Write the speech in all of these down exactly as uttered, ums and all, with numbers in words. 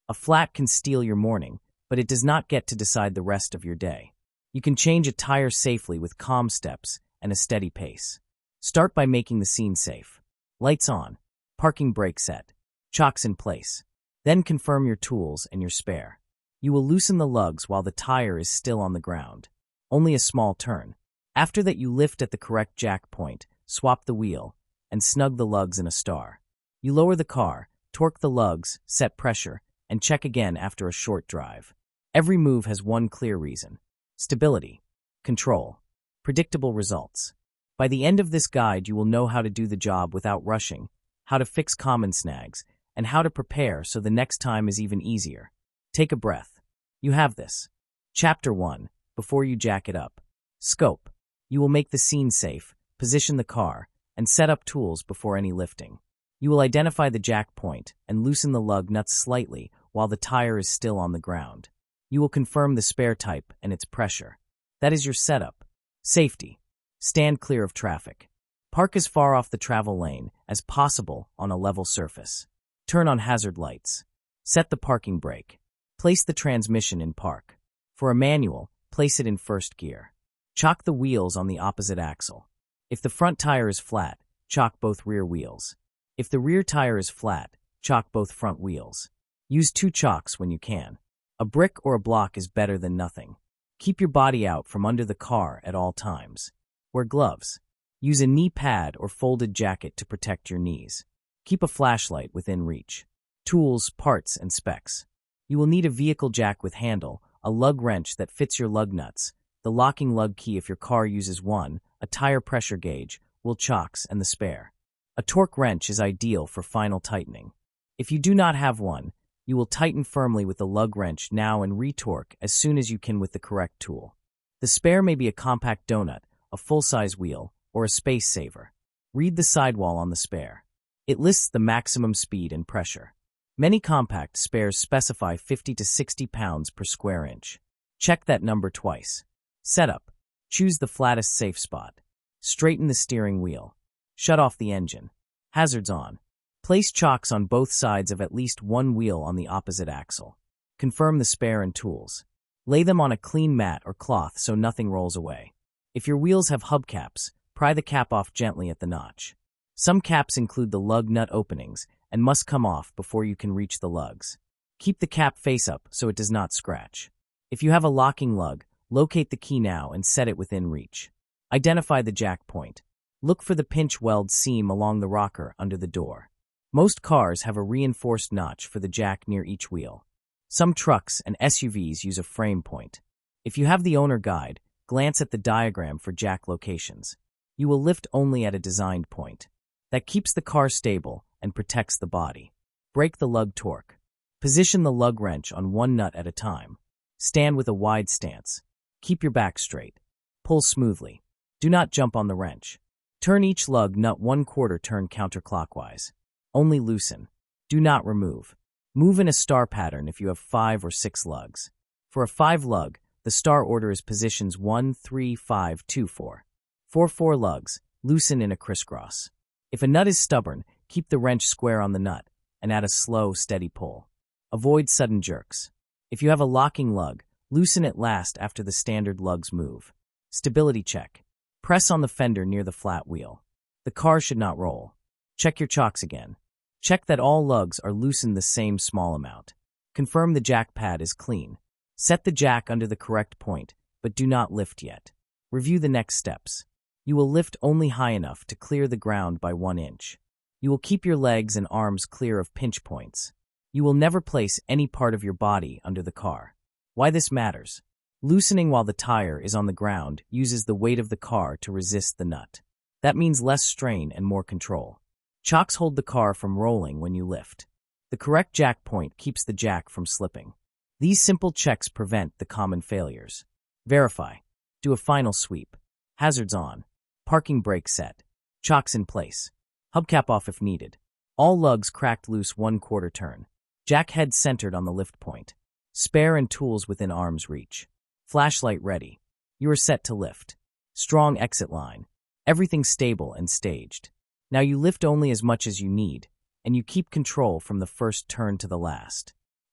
A flat can steal your morning, but it does not get to decide the rest of your day. You can change a tire safely with calm steps and a steady pace. Start by making the scene safe. Lights on, parking brake set, chocks in place. Then confirm your tools and your spare. You will loosen the lugs while the tire is still on the ground. Only a small turn. After that, you lift at the correct jack point, swap the wheel, and snug the lugs in a star. You lower the car, torque the lugs, set pressure, and check again after a short drive. Every move has one clear reason: stability, control, predictable results. By the end of this guide, you will know how to do the job without rushing, how to fix common snags, and how to prepare so the next time is even easier. Take a breath. You have this. Chapter one. Before you jack it up. Scope. You will make the scene safe, position the car, and set up tools before any lifting. You will identify the jack point and loosen the lug nuts slightly while the tire is still on the ground. You will confirm the spare type and its pressure. That is your setup. Safety. Stand clear of traffic. Park as far off the travel lane as possible on a level surface. Turn on hazard lights. Set the parking brake. Place the transmission in park. For a manual, place it in first gear. Chock the wheels on the opposite axle. If the front tire is flat, chock both rear wheels. If the rear tire is flat, chock both front wheels. Use two chocks when you can. A brick or a block is better than nothing. Keep your body out from under the car at all times. Wear gloves. Use a knee pad or folded jacket to protect your knees. Keep a flashlight within reach. Tools, parts, and specs. You will need a vehicle jack with handle, a lug wrench that fits your lug nuts, the locking lug key if your car uses one, a tire pressure gauge, wheel chocks, and the spare. A torque wrench is ideal for final tightening. If you do not have one, you will tighten firmly with the lug wrench now and re-torque as soon as you can with the correct tool. The spare may be a compact donut, a full-size wheel, or a space saver. Read the sidewall on the spare. It lists the maximum speed and pressure. Many compact spares specify fifty to sixty pounds per square inch. Check that number twice. Setup. Choose the flattest safe spot. Straighten the steering wheel. Shut off the engine. Hazards on. Place chocks on both sides of at least one wheel on the opposite axle. Confirm the spare and tools. Lay them on a clean mat or cloth so nothing rolls away. If your wheels have hubcaps, pry the cap off gently at the notch. Some caps include the lug nut openings and must come off before you can reach the lugs. Keep the cap face up so it does not scratch. If you have a locking lug, locate the key now and set it within reach. Identify the jack point. Look for the pinch weld seam along the rocker under the door. Most cars have a reinforced notch for the jack near each wheel. Some trucks and S U Vs use a frame point. If you have the owner guide, glance at the diagram for jack locations. You will lift only at a designed point. That keeps the car stable and protects the body. Break the lug torque. Position the lug wrench on one nut at a time. Stand with a wide stance. Keep your back straight. Pull smoothly. Do not jump on the wrench. Turn each lug nut one quarter turn counterclockwise. Only loosen. Do not remove. Move in a star pattern if you have five or six lugs. For a five lug, the star order is positions one, three, five, two, four. For four lugs, loosen in a crisscross. If a nut is stubborn, keep the wrench square on the nut and add a slow, steady pull. Avoid sudden jerks. If you have a locking lug, loosen it last after the standard lugs move. Stability check. Press on the fender near the flat wheel. The car should not roll. Check your chocks again. Check that all lugs are loosened the same small amount. Confirm the jack pad is clean. Set the jack under the correct point, but do not lift yet. Review the next steps. You will lift only high enough to clear the ground by one inch. You will keep your legs and arms clear of pinch points. You will never place any part of your body under the car. Why this matters? Loosening while the tire is on the ground uses the weight of the car to resist the nut. That means less strain and more control. Chocks hold the car from rolling when you lift. The correct jack point keeps the jack from slipping. These simple checks prevent the common failures. Verify. Do a final sweep. Hazards on. Parking brake set. Chocks in place. Hubcap off if needed. All lugs cracked loose one quarter turn. Jack head centered on the lift point. Spare and tools within arm's reach. Flashlight ready. You are set to lift. Strong exit line. Everything stable and staged. Now you lift only as much as you need, and you keep control from the first turn to the last.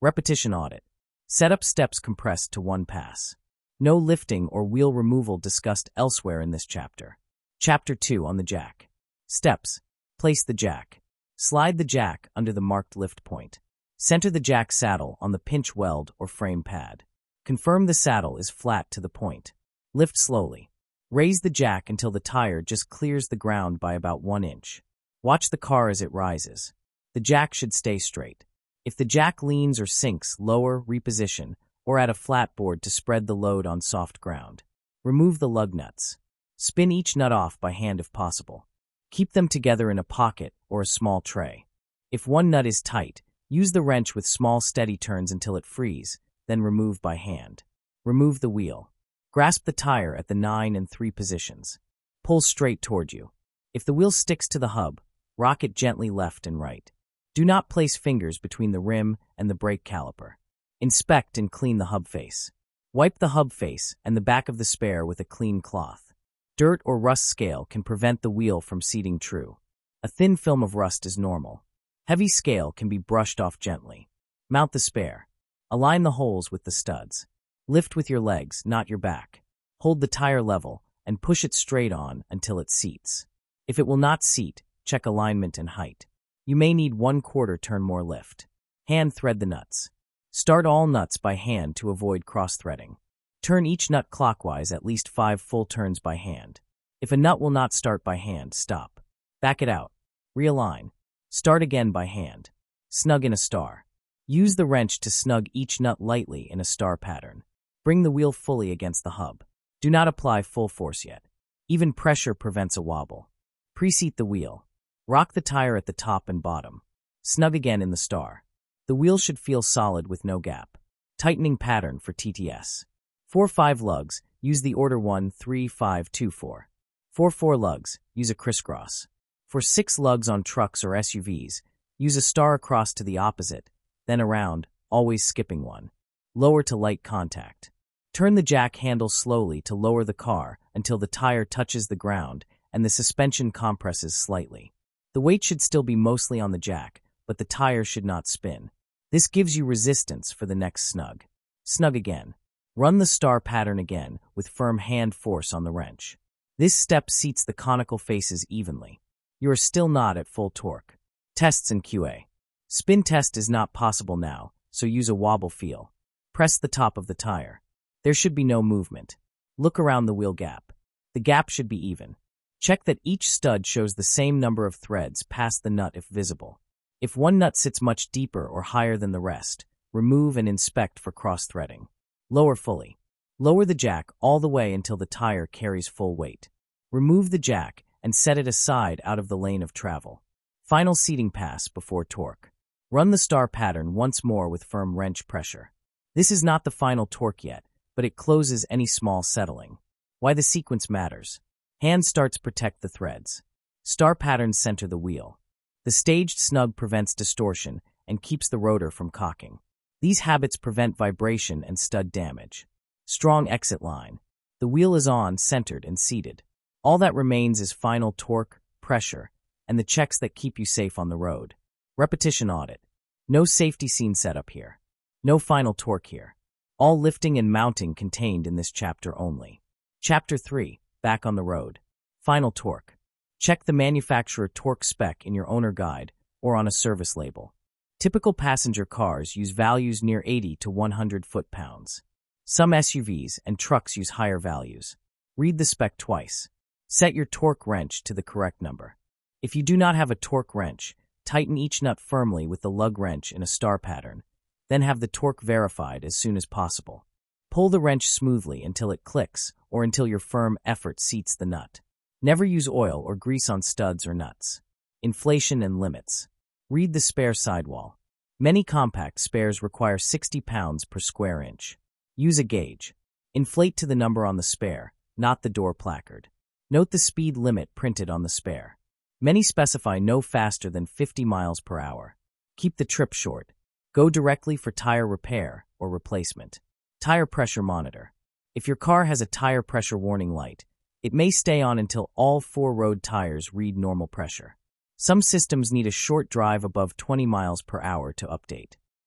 Repetition audit. Setup steps compressed to one pass. No lifting or wheel removal discussed elsewhere in this chapter. Chapter two on the jack. Steps. Place the jack. Slide the jack under the marked lift point. Center the jack saddle on the pinch weld or frame pad. Confirm the saddle is flat to the point. Lift slowly. Raise the jack until the tire just clears the ground by about one inch. Watch the car as it rises. The jack should stay straight. If the jack leans or sinks, lower, reposition, or add a flat board to spread the load on soft ground. Remove the lug nuts. Spin each nut off by hand if possible. Keep them together in a pocket or a small tray. If one nut is tight, use the wrench with small steady turns until it frees, then remove by hand. Remove the wheel. Grasp the tire at the nine and three positions. Pull straight toward you. If the wheel sticks to the hub, rock it gently left and right. Do not place fingers between the rim and the brake caliper. Inspect and clean the hub face. Wipe the hub face and the back of the spare with a clean cloth. Dirt or rust scale can prevent the wheel from seating true. A thin film of rust is normal. Heavy scale can be brushed off gently. Mount the spare. Align the holes with the studs. Lift with your legs, not your back. Hold the tire level and push it straight on until it seats. If it will not seat, check alignment and height. You may need one quarter turn more lift. Hand thread the nuts. Start all nuts by hand to avoid cross-threading. Turn each nut clockwise at least five full turns by hand. If a nut will not start by hand, stop. Back it out. Realign. Start again by hand. Snug in a star. Use the wrench to snug each nut lightly in a star pattern. Bring the wheel fully against the hub. Do not apply full force yet. Even pressure prevents a wobble. Preseat the wheel. Rock the tire at the top and bottom. Snug again in the star. The wheel should feel solid with no gap. Tightening pattern for T T S. For five lugs, use the order one three five two four. For four lugs, use a crisscross. For six lugs on trucks or S U Vs, use a star across to the opposite, then around, always skipping one. Lower to light contact. Turn the jack handle slowly to lower the car until the tire touches the ground and the suspension compresses slightly. The weight should still be mostly on the jack, but the tire should not spin. This gives you resistance for the next snug. Snug again. Run the star pattern again with firm hand force on the wrench. This step seats the conical faces evenly. You are still not at full torque. Tests and Q A. Spin test is not possible now, so use a wobble feel. Press the top of the tire. There should be no movement. Look around the wheel gap. The gap should be even. Check that each stud shows the same number of threads past the nut if visible. If one nut sits much deeper or higher than the rest, remove and inspect for cross-threading. Lower fully. Lower the jack all the way until the tire carries full weight. Remove the jack and set it aside out of the lane of travel. Final seating pass before torque. Run the star pattern once more with firm wrench pressure. This is not the final torque yet, but it closes any small settling. Why the sequence matters. Hand starts protect the threads. Star patterns center the wheel. The staged snug prevents distortion and keeps the rotor from cocking. These habits prevent vibration and stud damage. Strong exit line. The wheel is on, centered, and seated. All that remains is final torque, pressure, and the checks that keep you safe on the road. Repetition audit. No safety scene setup here. No final torque here. All lifting and mounting contained in this chapter only. Chapter three. Back on the road. Final torque. Check the manufacturer torque spec in your owner guide or on a service label. Typical passenger cars use values near eighty to one hundred foot-pounds. Some S U Vs and trucks use higher values. Read the spec twice. Set your torque wrench to the correct number. If you do not have a torque wrench, tighten each nut firmly with the lug wrench in a star pattern, then have the torque verified as soon as possible. Pull the wrench smoothly until it clicks or until your firm effort seats the nut. Never use oil or grease on studs or nuts. Inflation and limits. Read the spare sidewall. Many compact spares require sixty pounds per square inch. Use a gauge. Inflate to the number on the spare, not the door placard. Note the speed limit printed on the spare. Many specify no faster than fifty miles per hour. Keep the trip short. Go directly for tire repair or replacement. Tire pressure monitor. If your car has a tire pressure warning light, it may stay on until all four road tires read normal pressure. Some systems need a short drive above twenty miles per hour to update.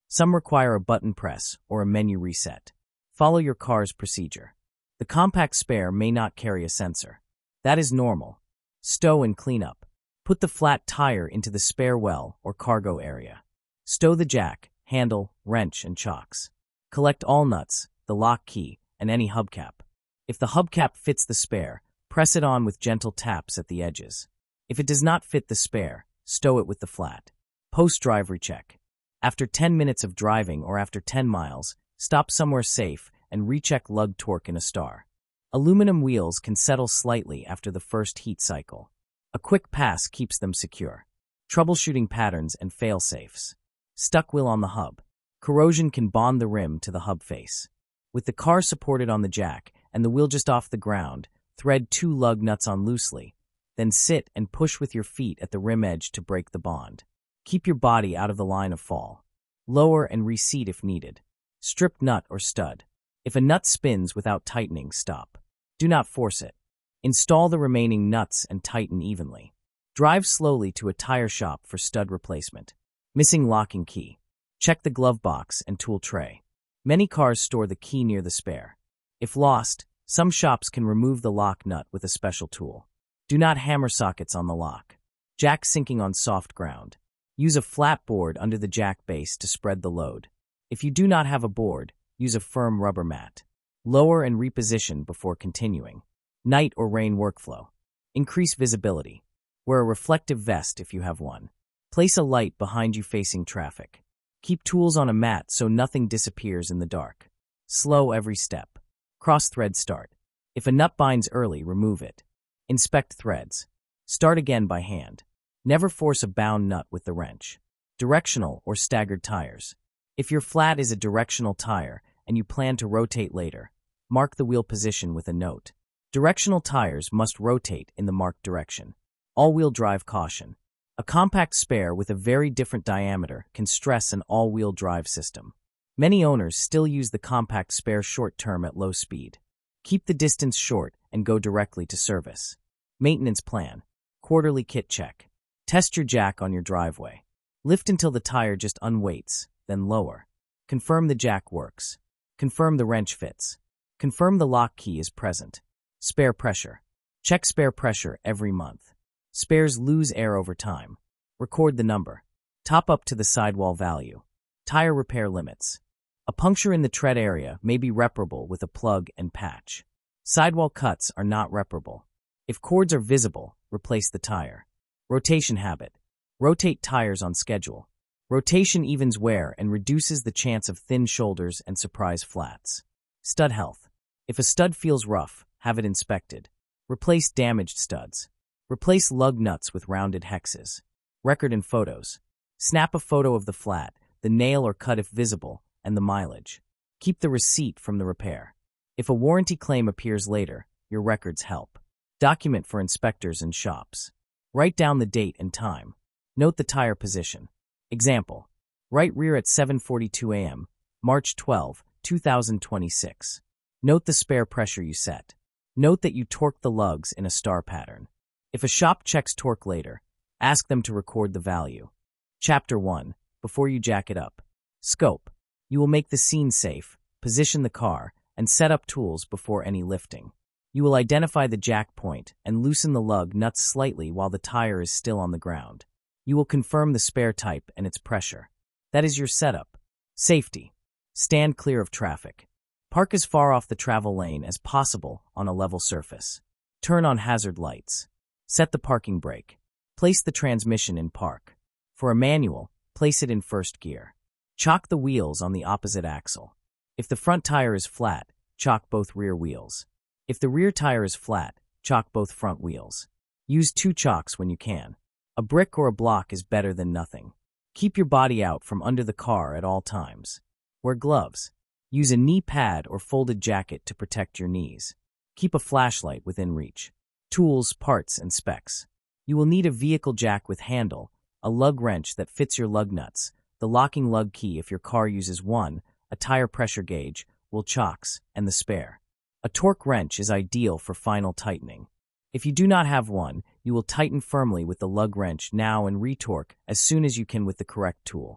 Some require a button press or a menu reset. Follow your car's procedure. The compact spare may not carry a sensor. That is normal. Stow and clean up. Put the flat tire into the spare well or cargo area. Stow the jack, handle, wrench, and chocks. Collect all nuts, the lock key, and any hubcap. If the hubcap fits the spare, press it on with gentle taps at the edges. If it does not fit the spare, stow it with the flat. Post-drive recheck. After ten minutes of driving or after ten miles, stop somewhere safe and recheck lug torque in a star. Aluminum wheels can settle slightly after the first heat cycle. A quick pass keeps them secure. Troubleshooting patterns and fail-safes. Stuck wheel on the hub. Corrosion can bond the rim to the hub face. With the car supported on the jack and the wheel just off the ground, thread two lug nuts on loosely. Then sit and push with your feet at the rim edge to break the bond. Keep your body out of the line of fall. Lower and reseat if needed. Strip nut or stud. If a nut spins without tightening, stop. Do not force it. Install the remaining nuts and tighten evenly. Drive slowly to a tire shop for stud replacement. Missing locking key. Check the glove box and tool tray. Many cars store the key near the spare. If lost, some shops can remove the lock nut with a special tool. Do not hammer sockets on the lock. Jack sinking on soft ground. Use a flat board under the jack base to spread the load. If you do not have a board, use a firm rubber mat. Lower and reposition before continuing. Night or rain workflow. Increase visibility. Wear a reflective vest if you have one. Place a light behind you facing traffic. Keep tools on a mat so nothing disappears in the dark. Slow every step. Cross thread start. If a nut binds early, remove it. Inspect threads. Start again by hand. Never force a bound nut with the wrench. Directional or staggered tires. If your flat is a directional tire and you plan to rotate later, mark the wheel position with a note. Directional tires must rotate in the marked direction. All-wheel drive caution. A compact spare with a very different diameter can stress an all-wheel drive system. Many owners still use the compact spare short-term at low speed. Keep the distance short and go directly to service. Maintenance plan. Quarterly kit check. Test your jack on your driveway. Lift until the tire just unweights, then lower. Confirm the jack works. Confirm the wrench fits. Confirm the lock key is present. Spare pressure. Check spare pressure every month. Spares lose air over time. Record the number. Top up to the sidewall value. Tire repair limits. A puncture in the tread area may be reparable with a plug and patch. Sidewall cuts are not reparable. If cords are visible, replace the tire. Rotation habit. Rotate tires on schedule. Rotation evens wear and reduces the chance of thin shoulders and surprise flats. Stud health. If a stud feels rough, have it inspected. Replace damaged studs. Replace lug nuts with rounded hexes. Record in photos. Snap a photo of the flat, the nail or cut if visible, and the mileage. Keep the receipt from the repair. If a warranty claim appears later, your records help. Document for inspectors and shops. Write down the date and time. Note the tire position. Example. Right rear at seven forty-two a m, March twelfth, two thousand twenty-six. Note the spare pressure you set. Note that you torqued the lugs in a star pattern. If a shop checks torque later, ask them to record the value. Chapter one. Before you jack it up. Scope. You will make the scene safe, position the car, and set up tools before any lifting. You will identify the jack point and loosen the lug nuts slightly while the tire is still on the ground. You will confirm the spare type and its pressure. That is your setup. Safety. Stand clear of traffic. Park as far off the travel lane as possible on a level surface. Turn on hazard lights. Set the parking brake. Place the transmission in park. For a manual, place it in first gear. Chock the wheels on the opposite axle. If the front tire is flat, chock both rear wheels. If the rear tire is flat, chock both front wheels. Use two chocks when you can. A brick or a block is better than nothing. Keep your body out from under the car at all times. Wear gloves. Use a knee pad or folded jacket to protect your knees. Keep a flashlight within reach. Tools, parts, and specs. You will need a vehicle jack with handle, a lug wrench that fits your lug nuts, the locking lug key if your car uses one, a tire pressure gauge, wheel chocks, and the spare. A torque wrench is ideal for final tightening. If you do not have one, you will tighten firmly with the lug wrench now and retorque as soon as you can with the correct tool.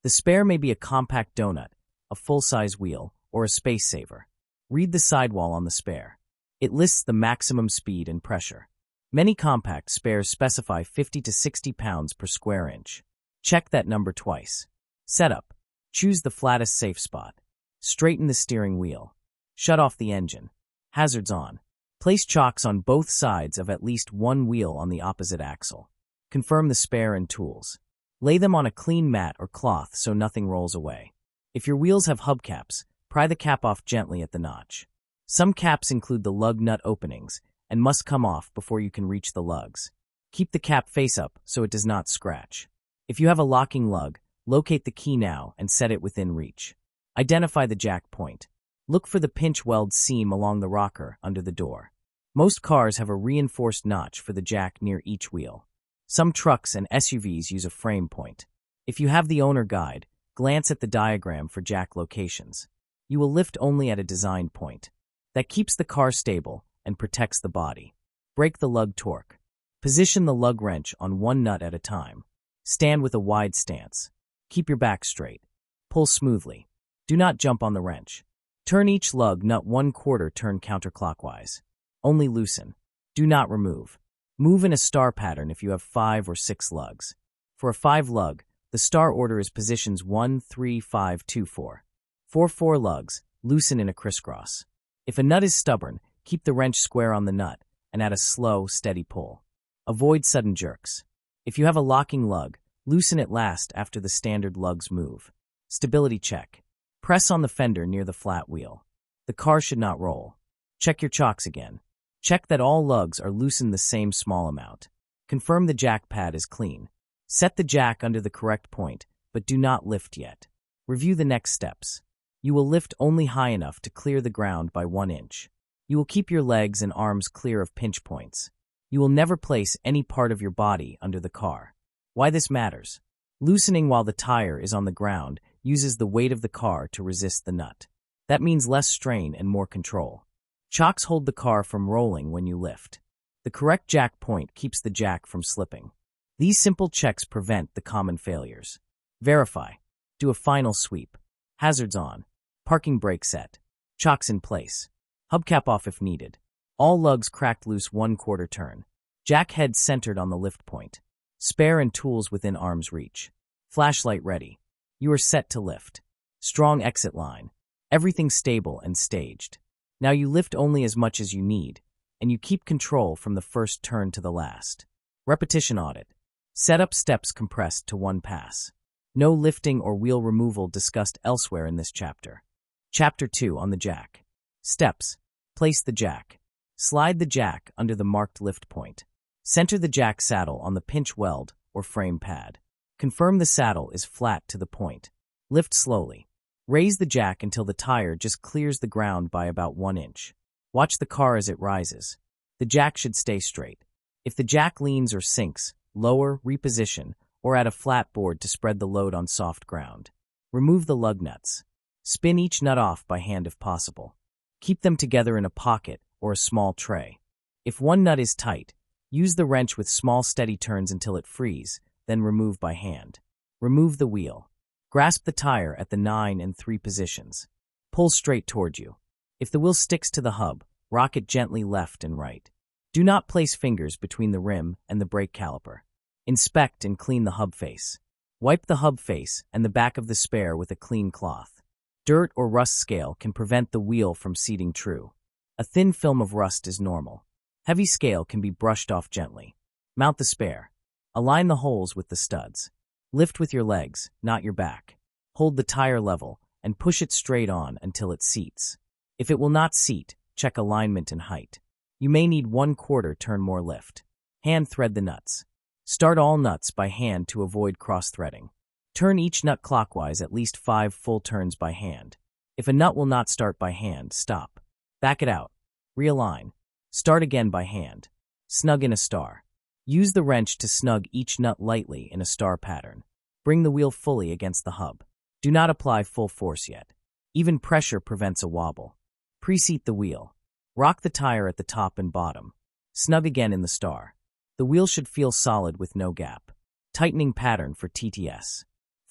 The spare may be a compact donut, a full-size wheel, or a space saver. Read the sidewall on the spare. It lists the maximum speed and pressure. Many compact spares specify fifty to sixty pounds per square inch. Check that number twice. Setup. Choose the flattest safe spot. Straighten the steering wheel. Shut off the engine. Hazards on. Place chocks on both sides of at least one wheel on the opposite axle. Confirm the spare and tools. Lay them on a clean mat or cloth so nothing rolls away. If your wheels have hubcaps, pry the cap off gently at the notch. Some caps include the lug nut openings and must come off before you can reach the lugs. Keep the cap face up so it does not scratch. If you have a locking lug, locate the key now and set it within reach. Identify the jack point. Look for the pinch weld seam along the rocker under the door. Most cars have a reinforced notch for the jack near each wheel. Some trucks and S U Vs use a frame point. If you have the owner guide, glance at the diagram for jack locations. You will lift only at a design point. That keeps the car stable and protects the body. Break the lug torque. Position the lug wrench on one nut at a time. Stand with a wide stance. Keep your back straight. Pull smoothly. Do not jump on the wrench. Turn each lug nut one quarter turn counterclockwise. Only loosen. Do not remove. Move in a star pattern if you have five or six lugs. For a five lug, the star order is positions one, three, five, two, four. For four lugs, loosen in a crisscross. If a nut is stubborn, keep the wrench square on the nut and add a slow, steady pull. Avoid sudden jerks. If you have a locking lug, loosen it last after the standard lugs move. Stability check. Press on the fender near the flat wheel. The car should not roll. Check your chocks again. Check that all lugs are loosened the same small amount. Confirm the jack pad is clean. Set the jack under the correct point, but do not lift yet. Review the next steps. You will lift only high enough to clear the ground by one inch. You will keep your legs and arms clear of pinch points. You will never place any part of your body under the car. Why this matters? Loosening while the tire is on the ground uses the weight of the car to resist the nut. That means less strain and more control. Chocks hold the car from rolling when you lift. The correct jack point keeps the jack from slipping. These simple checks prevent the common failures. Verify. Do a final sweep. Hazards on. Parking brake set. Chocks in place. Hubcap off if needed. All lugs cracked loose one quarter turn. Jack head centered on the lift point. Spare and tools within arm's reach. Flashlight ready. You are set to lift. Strong exit line. Everything stable and staged. Now you lift only as much as you need, and you keep control from the first turn to the last. Repetition audit. Setup steps compressed to one pass. No lifting or wheel removal discussed elsewhere in this chapter. Chapter two on the jack. Steps. Place the jack. Slide the jack under the marked lift point. Center the jack saddle on the pinch weld or frame pad. Confirm the saddle is flat to the point. Lift slowly. Raise the jack until the tire just clears the ground by about one inch. Watch the car as it rises. The jack should stay straight. If the jack leans or sinks, lower, reposition, or add a flat board to spread the load on soft ground. Remove the lug nuts. Spin each nut off by hand if possible. Keep them together in a pocket or a small tray. If one nut is tight, use the wrench with small steady turns until it frees, then remove by hand. Remove the wheel. Grasp the tire at the nine and three positions. Pull straight toward you. If the wheel sticks to the hub, rock it gently left and right. Do not place fingers between the rim and the brake caliper. Inspect and clean the hub face. Wipe the hub face and the back of the spare with a clean cloth. Dirt or rust scale can prevent the wheel from seating true. A thin film of rust is normal. Heavy scale can be brushed off gently. Mount the spare. Align the holes with the studs. Lift with your legs, not your back. Hold the tire level and push it straight on until it seats. If it will not seat, check alignment and height. You may need one quarter turn more lift. Hand thread the nuts. Start all nuts by hand to avoid cross-threading. Turn each nut clockwise at least five full turns by hand. If a nut will not start by hand, stop. Back it out. Realign. Start again by hand. Snug in a star. Use the wrench to snug each nut lightly in a star pattern. Bring the wheel fully against the hub. Do not apply full force yet. Even pressure prevents a wobble. Preseat the wheel. Rock the tire at the top and bottom. Snug again in the star. The wheel should feel solid with no gap. Tightening pattern for T T S.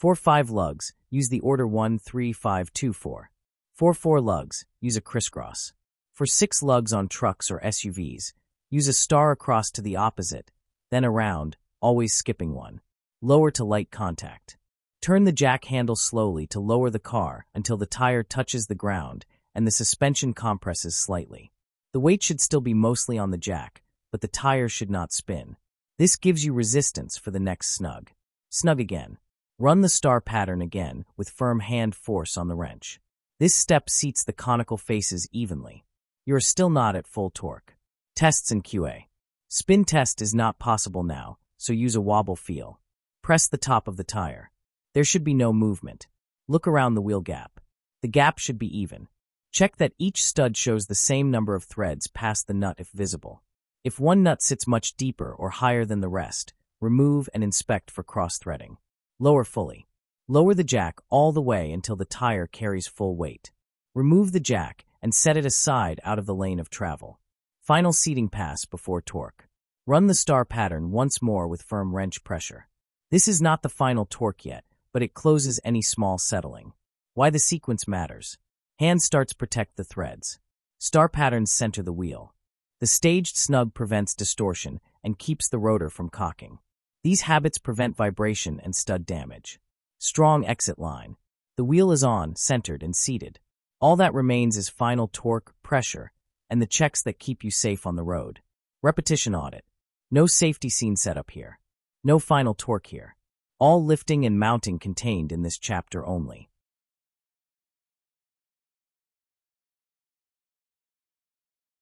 For five lugs, use the order one three five two four. For four lugs, use a crisscross. For six lugs on trucks or S U Vs, use a star across to the opposite, then around, always skipping one. Lower to light contact. Turn the jack handle slowly to lower the car until the tire touches the ground and the suspension compresses slightly. The weight should still be mostly on the jack, but the tire should not spin. This gives you resistance for the next snug. Snug again. Run the star pattern again with firm hand force on the wrench. This step seats the conical faces evenly. You are still not at full torque. Tests and Q A. Spin test is not possible now, so use a wobble feel. Press the top of the tire. There should be no movement. Look around the wheel gap. The gap should be even. Check that each stud shows the same number of threads past the nut if visible. If one nut sits much deeper or higher than the rest, remove and inspect for cross-threading. Lower fully. Lower the jack all the way until the tire carries full weight. Remove the jack and set it aside out of the lane of travel. Final seating pass before torque. Run the star pattern once more with firm wrench pressure. This is not the final torque yet, but it closes any small settling. Why the sequence matters. Hand starts protect the threads. Star patterns center the wheel. The staged snug prevents distortion and keeps the rotor from cocking. These habits prevent vibration and stud damage. Strong exit line. The wheel is on, centered, and seated. All that remains is final torque, pressure, and the checks that keep you safe on the road. Repetition audit. No safety scene setup here. No final torque here. All lifting and mounting contained in this chapter only.